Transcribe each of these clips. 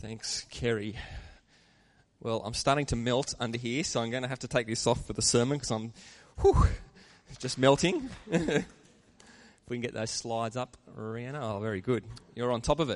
Thanks, Kerry. Well, I'm starting to melt under here, so I'm going to have to take this off for the sermon because I'm just melting. If we can get those slides up, Rihanna. Oh, very good. You're on top of it.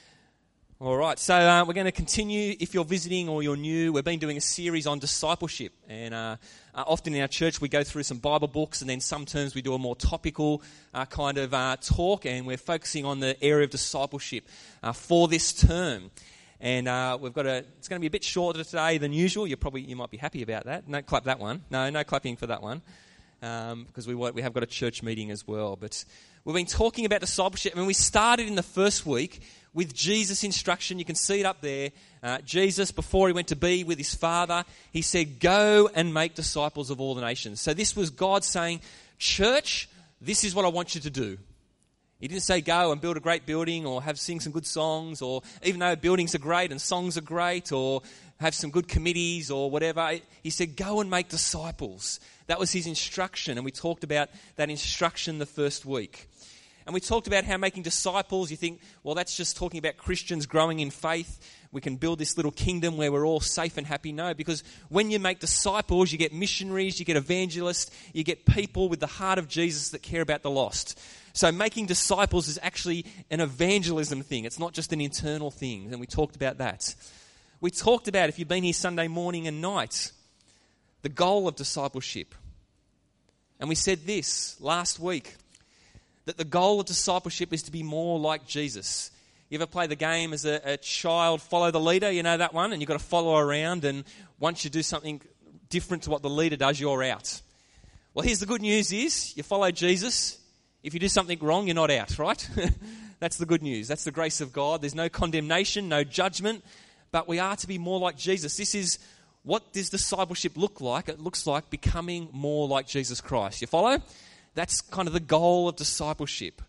All right, so we're going to continue. If you're visiting or you're new, we've been doing a series on discipleship. And often in our church, we go through some Bible books, and then some terms we do a more topical kind of talk, and we're focusing on the area of discipleship for this term. And it's going to be a bit shorter today than usual. You might be happy about that. No, clap that one. No clapping for that one, because we have got a church meeting as well. But we've been talking about discipleship, and we started in the first week with Jesus' instruction. You can see it up there. Jesus, before he went to be with his Father, he said, "Go and make disciples of all the nations." So this was God saying, "Church, this is what I want you to do." He didn't say go and build a great building or sing some good songs, or even though buildings are great and songs are great, or have some good committees or whatever. He said go and make disciples. That was his instruction, and we talked about that instruction the first week. And we talked about how making disciples, you think, well, that's just talking about Christians growing in faith. We can build this little kingdom where we're all safe and happy. No, because when you make disciples, you get missionaries, you get evangelists, you get people with the heart of Jesus that care about the lost. So making disciples is actually an evangelism thing. It's not just an internal thing. And we talked about that. We talked about, if you've been here Sunday morning and night, the goal of discipleship. And we said this last week, that the goal of discipleship is to be more like Jesus. You ever play the game as a child, follow the leader? You know that one? And you've got to follow around, and once you do something different to what the leader does, you're out. Well, here's the good news is, you follow Jesus. If you do something wrong, you're not out, right? That's the good news. That's the grace of God. There's no condemnation, no judgment, but we are to be more like Jesus. This is, what does discipleship look like? It looks like becoming more like Jesus Christ. You follow? That's kind of the goal of discipleship.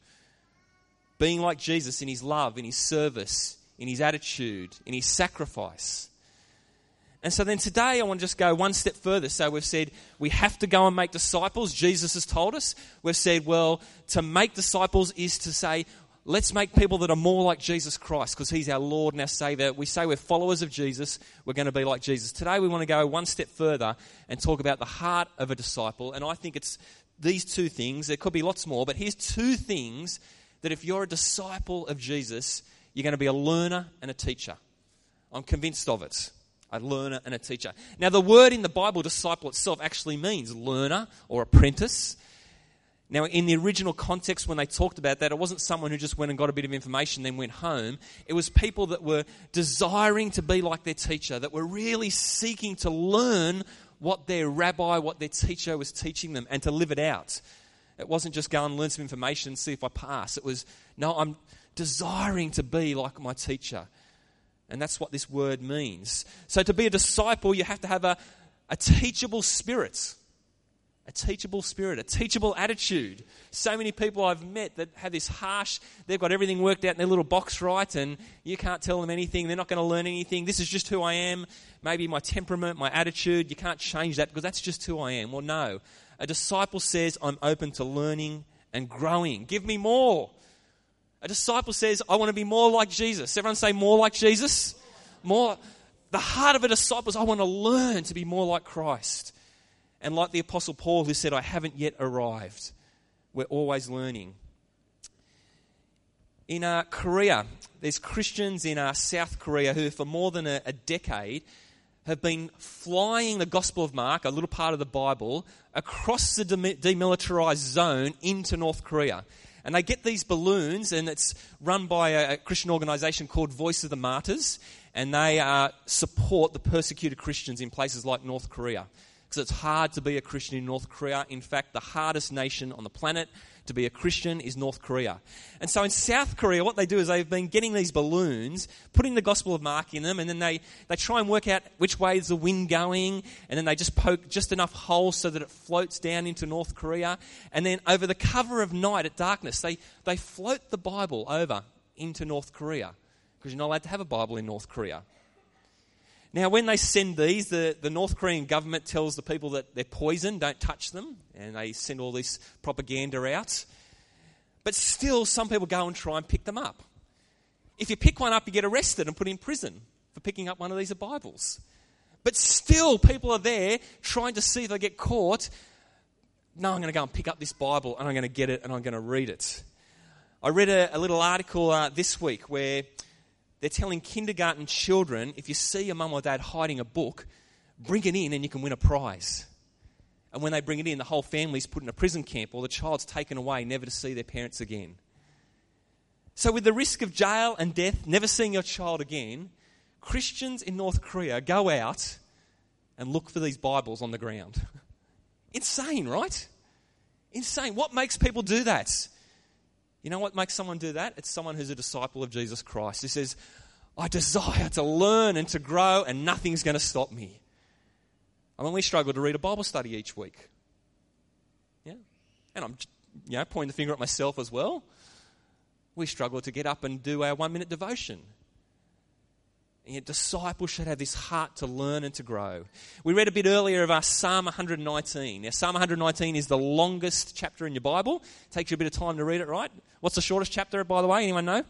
Being like Jesus in his love, in his service, in his attitude, in his sacrifice. And so then today I want to just go one step further. So we've said we have to go and make disciples. Jesus has told us. We've said, well, to make disciples is to say, let's make people that are more like Jesus Christ, because he's our Lord and our Saviour. We say we're followers of Jesus. We're going to be like Jesus. Today we want to go one step further and talk about the heart of a disciple. And I think it's these two things. There could be lots more, but here's two things that if you're a disciple of Jesus, you're going to be a learner and a teacher. I'm convinced of it. A learner and a teacher. Now, the word in the Bible, disciple itself, actually means learner or apprentice. Now, in the original context when they talked about that, it wasn't someone who just went and got a bit of information then went home. It was people that were desiring to be like their teacher, that were really seeking to learn what their rabbi, what their teacher was teaching them, and to live it out. It wasn't just go and learn some information, see if I pass. It was, no, I'm desiring to be like my teacher. And that's what this word means. So to be a disciple, you have to have a teachable spirit. A teachable spirit, a teachable attitude. So many people I've met that have this harsh, they've got everything worked out in their little box right, and you can't tell them anything. They're not going to learn anything. This is just who I am. Maybe my temperament, my attitude. You can't change that because that's just who I am. Well, no. A disciple says, I'm open to learning and growing. Give me more. A disciple says, I want to be more like Jesus. Everyone say more like Jesus? More. The heart of a disciple is, I want to learn to be more like Christ. And like the Apostle Paul who said, I haven't yet arrived. We're always learning. In Korea, there's Christians in South Korea who for more than a decade have been flying the Gospel of Mark, a little part of the Bible, across the demilitarized zone into North Korea. And they get these balloons, and it's run by a Christian organisation called Voice of the Martyrs, and they support the persecuted Christians in places like North Korea. Because it's hard to be a Christian in North Korea. In fact, the hardest nation on the planet to be a Christian is North Korea. And so in South Korea, what they do is they've been getting these balloons, putting the Gospel of Mark in them, and then they try and work out which way is the wind going, and then they just poke just enough holes so that it floats down into North Korea. And then over the cover of night at darkness, they float the Bible over into North Korea, because you're not allowed to have a Bible in North Korea. Now, when they send these, the North Korean government tells the people that they're poison, don't touch them, and they send all this propaganda out. But still, some people go and try and pick them up. If you pick one up, you get arrested and put in prison for picking up one of these Bibles. But still, people are there trying to see if they get caught. No, I'm going to go and pick up this Bible and I'm going to get it and I'm going to read it. I read a little article this week where they're telling kindergarten children, if you see your mum or dad hiding a book, bring it in and you can win a prize. And when they bring it in, the whole family's put in a prison camp or the child's taken away, never to see their parents again. So with the risk of jail and death, never seeing your child again, Christians in North Korea go out and look for these Bibles on the ground. Insane, right? Insane. What makes people do that? You know what makes someone do that? It's someone who's a disciple of Jesus Christ. Who says, I desire to learn and to grow and nothing's going to stop me. I mean, we struggle to read a Bible study each week. Yeah? And I'm pointing the finger at myself as well. We struggle to get up and do our 1-minute devotion. And yet disciples should have this heart to learn and to grow. We read a bit earlier of our Psalm 119. Now, Psalm 119 is the longest chapter in your Bible. It takes you a bit of time to read it, right? What's the shortest chapter, by the way? Anyone know?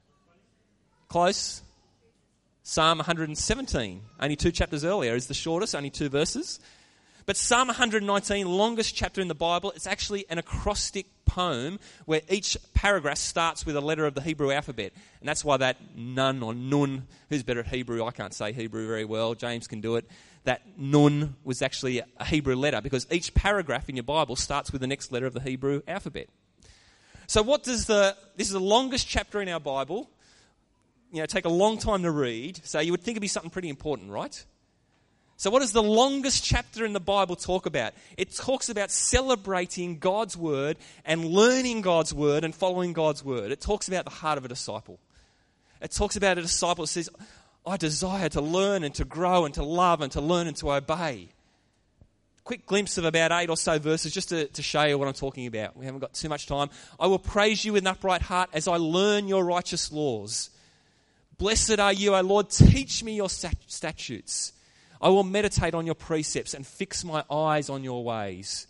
Close. Psalm 117. Only 2 chapters earlier is the shortest, only 2 verses. But Psalm 119, longest chapter in the Bible, it's actually an acrostic poem where each paragraph starts with a letter of the Hebrew alphabet. And that's why that nun or nun, who's better at Hebrew? I can't say Hebrew very well. James can do it. That nun was actually a Hebrew letter because each paragraph in your Bible starts with the next letter of the Hebrew alphabet. So this is the longest chapter in our Bible. Take a long time to read. So you would think it'd be something pretty important, right? So what does the longest chapter in the Bible talk about? It talks about celebrating God's word and learning God's word and following God's word. It talks about the heart of a disciple. It talks about a disciple that says, I desire to learn and to grow and to love and to learn and to obey. Quick glimpse of about 8 or so verses just to show you what I'm talking about. We haven't got too much time. I will praise you with an upright heart as I learn your righteous laws. Blessed are you, O Lord. Teach me your statutes. I will meditate on your precepts and fix my eyes on your ways.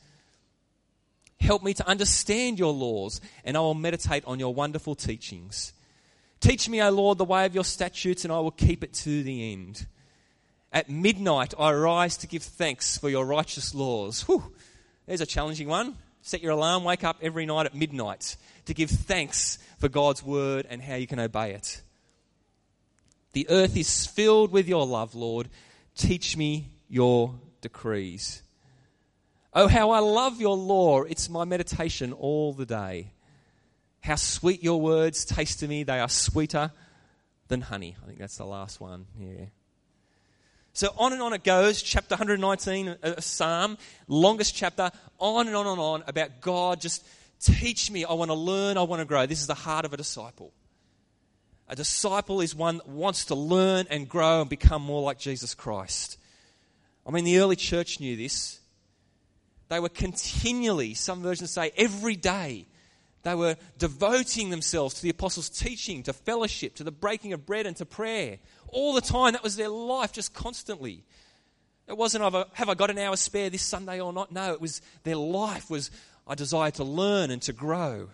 Help me to understand your laws, and I will meditate on your wonderful teachings. Teach me, O Lord, the way of your statutes, and I will keep it to the end. At midnight I rise to give thanks for your righteous laws. Whew, there's a challenging one. Set your alarm, wake up every night at midnight to give thanks for God's word and how you can obey it. The earth is filled with your love, Lord. Teach me your decrees. Oh, how I love your law. It's my meditation all the day. How sweet your words taste to me. They are sweeter than honey. I think that's the last one. Yeah. So on it goes. Chapter 119, a psalm, longest chapter, on and on and on about God. Just teach me. I want to learn. I want to grow. This is the heart of a disciple. A disciple is one that wants to learn and grow and become more like Jesus Christ. I mean, the early church knew this. They were continually, some versions say every day, they were devoting themselves to the apostles' teaching, to fellowship, to the breaking of bread and to prayer. All the time, that was their life, just constantly. It wasn't, have I got an hour spare this Sunday or not? No, it was their life was, I desire to learn and to grow.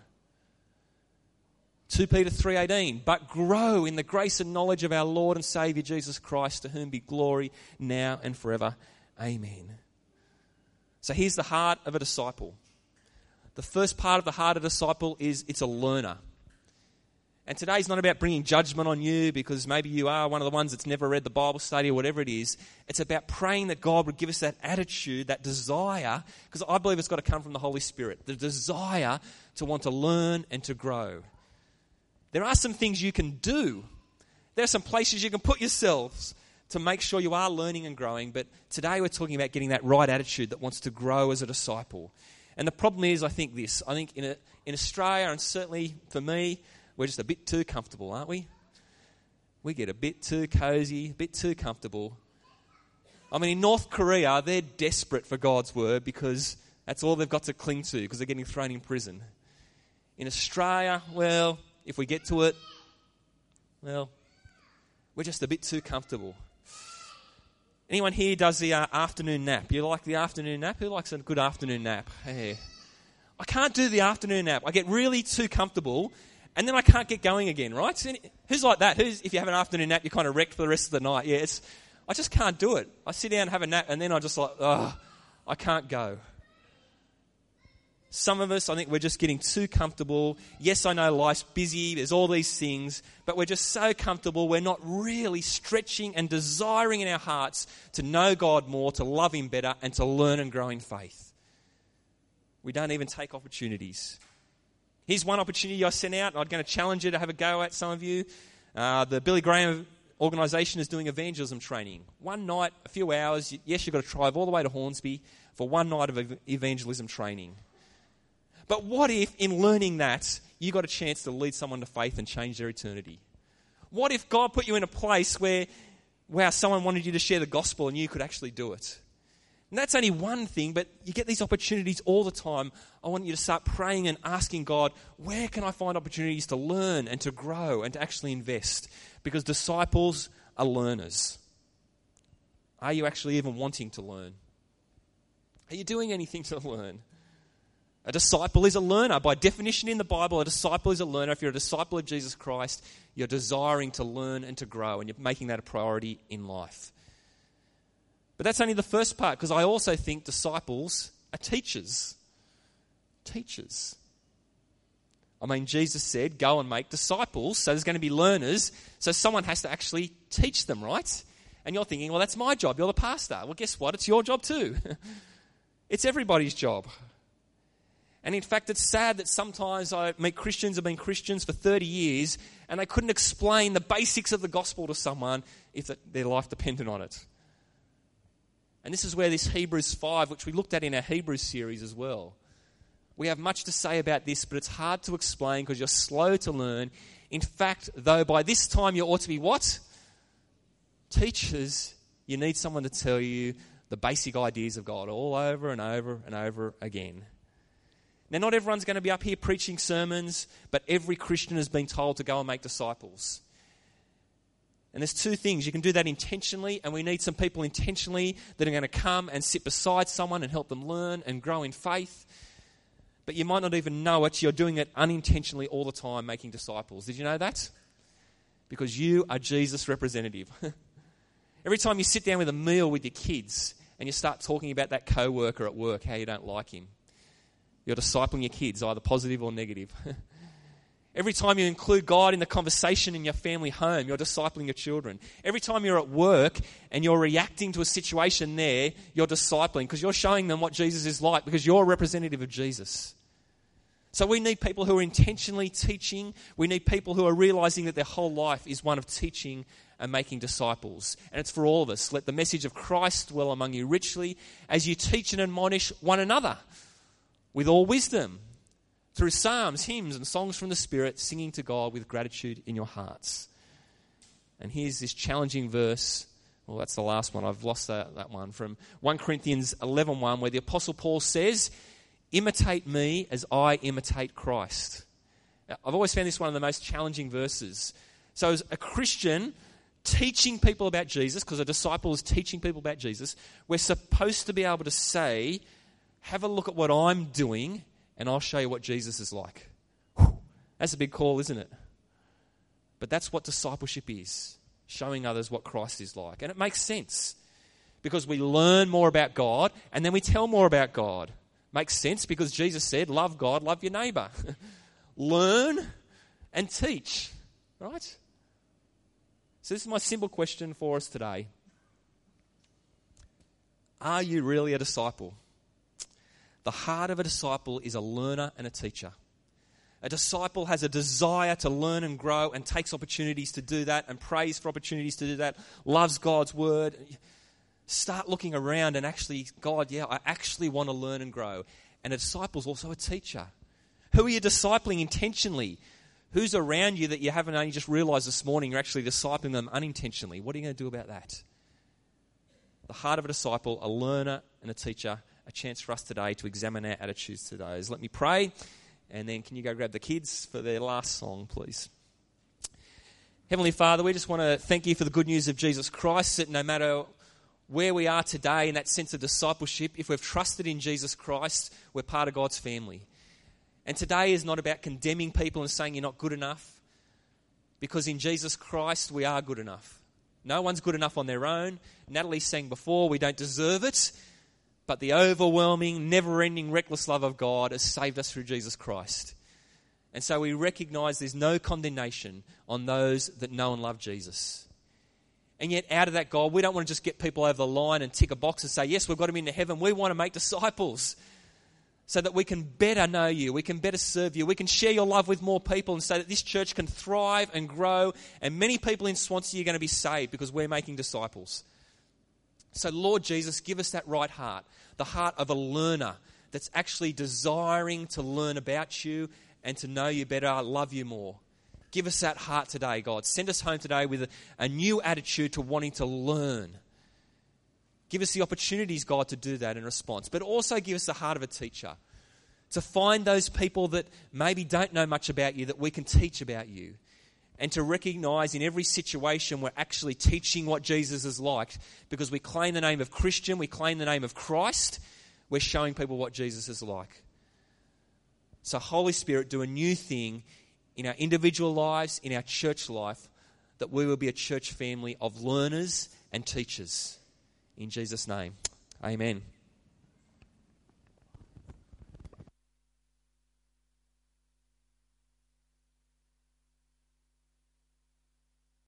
2 Peter 3:18, but grow in the grace and knowledge of our Lord and Saviour Jesus Christ, to whom be glory now and forever. Amen. So here's the heart of a disciple. The first part of the heart of a disciple is it's a learner. And today's not about bringing judgment on you because maybe you are one of the ones that's never read the Bible study or whatever it is. It's about praying that God would give us that attitude, that desire, because I believe it's got to come from the Holy Spirit, the desire to want to learn and to grow. There are some things you can do. There are some places you can put yourselves to make sure you are learning and growing. But today we're talking about getting that right attitude that wants to grow as a disciple. And the problem is, I think in Australia, and certainly for me, we're just a bit too comfortable, aren't we? We get a bit too cozy, a bit too comfortable. I mean, in North Korea, they're desperate for God's word because that's all they've got to cling to because they're getting thrown in prison. In Australia, well, if we get to it, well, we're just a bit too comfortable. Anyone here does the afternoon nap? You like the afternoon nap? Who likes a good afternoon nap? Hey. I can't do the afternoon nap. I get really too comfortable and then I can't get going again, right? So who's like that? If you have an afternoon nap, you're kind of wrecked for the rest of the night. Yeah, I just can't do it. I sit down and have a nap, and then I just I can't go. Some of us, I think we're just getting too comfortable. Yes, I know life's busy, there's all these things, but we're just so comfortable, we're not really stretching and desiring in our hearts to know God more, to love Him better, and to learn and grow in faith. We don't even take opportunities. Here's one opportunity I sent out, and I'm going to challenge you to have a go at, some of you. The Billy Graham organisation is doing evangelism training. One night, a few hours. Yes, you've got to drive all the way to Hornsby for one night of evangelism training. But what if, in learning that, you got a chance to lead someone to faith and change their eternity? What if God put you in a place where someone wanted you to share the gospel and you could actually do it? And that's only one thing, but you get these opportunities all the time. I want you to start praying and asking God, where can I find opportunities to learn and to grow and to actually invest? Because disciples are learners. Are you actually even wanting to learn? Are you doing anything to learn? A disciple is a learner. By definition in the Bible, a disciple is a learner. If you're a disciple of Jesus Christ, you're desiring to learn and to grow, and you're making that a priority in life. But that's only the first part, because I also think disciples are teachers. Teachers. I mean, Jesus said, go and make disciples, so there's going to be learners, so someone has to actually teach them, right? And you're thinking, well, that's my job, you're the pastor. Well, guess what? It's your job too. It's everybody's job. And in fact, it's sad that sometimes I meet Christians who have been Christians for 30 years and they couldn't explain the basics of the gospel to someone if their life depended on it. And this is where this Hebrews 5, which we looked at in our Hebrews series as well. We have much to say about this, but it's hard to explain because you're slow to learn. In fact, though, by this time you ought to be what? Teachers. You need someone to tell you the basic ideas of God all over and over and over again. Now, not everyone's going to be up here preaching sermons, but every Christian has been told to go and make disciples. And there's two things. You can do that intentionally, and we need some people intentionally that are going to come and sit beside someone and help them learn and grow in faith. But you might not even know it. You're doing it unintentionally all the time, making disciples. Did you know that? Because you are Jesus' representative. Every time you sit down with a meal with your kids and you start talking about that co-worker at work, how you don't like him, you're discipling your kids, either positive or negative. Every time you include God in the conversation in your family home, you're discipling your children. Every time you're at work and you're reacting to a situation there, you're discipling because you're showing them what Jesus is like because you're a representative of Jesus. So we need people who are intentionally teaching. We need people who are realizing that their whole life is one of teaching and making disciples. And it's for all of us. Let the message of Christ dwell among you richly as you teach and admonish one another with all wisdom, through psalms, hymns, and songs from the Spirit, singing to God with gratitude in your hearts. And here's this challenging verse. Well, that's the last one. I've lost that one. From 1 Corinthians 11:1, where the Apostle Paul says, imitate me as I imitate Christ. Now, I've always found this one of the most challenging verses. So as a Christian teaching people about Jesus, because a disciple is teaching people about Jesus, we're supposed to be able to say, have a look at what I'm doing, and I'll show you what Jesus is like. Whew, that's a big call, isn't it? But that's what discipleship is, showing others what Christ is like. And it makes sense, because we learn more about God, and then we tell more about God. Makes sense, because Jesus said, love God, love your neighbour. Learn and teach, right? So this is my simple question for us today. Are you really a disciple? The heart of a disciple is a learner and a teacher. A disciple has a desire to learn and grow and takes opportunities to do that and prays for opportunities to do that, loves God's word. Start looking around and actually, God, I actually want to learn and grow. And a disciple is also a teacher. Who are you discipling intentionally? Who's around you that you haven't only just realised this morning you're actually discipling them unintentionally? What are you going to do about that? The heart of a disciple, a learner and a teacher. A chance for us today to examine our attitudes today. Let me pray, and then can you go grab the kids for their last song, please? Heavenly Father, we just want to thank you for the good news of Jesus Christ, that no matter where we are today in that sense of discipleship, if we've trusted in Jesus Christ, we're part of God's family. And today is not about condemning people and saying you're not good enough, because in Jesus Christ we are good enough. No one's good enough on their own. Natalie sang before, we don't deserve it, but the overwhelming, never-ending, reckless love of God has saved us through Jesus Christ. And so we recognise there's no condemnation on those that know and love Jesus. And yet out of that, God, we don't want to just get people over the line and tick a box and say, yes, we've got them into heaven. We want to make disciples so that we can better know you, we can better serve you, we can share your love with more people, and so that this church can thrive and grow, and many people in Swansea are going to be saved because we're making disciples. So Lord Jesus, give us that right heart, the heart of a learner that's actually desiring to learn about you and to know you better, love you more. Give us that heart today, God. Send us home today with a new attitude to wanting to learn. Give us the opportunities, God, to do that in response. But also give us the heart of a teacher. To find those people that maybe don't know much about you, that we can teach about you. And to recognise in every situation we're actually teaching what Jesus is like. Because we claim the name of Christian, we claim the name of Christ. We're showing people what Jesus is like. So Holy Spirit, do a new thing in our individual lives, in our church life, that we will be a church family of learners and teachers. In Jesus' name, amen.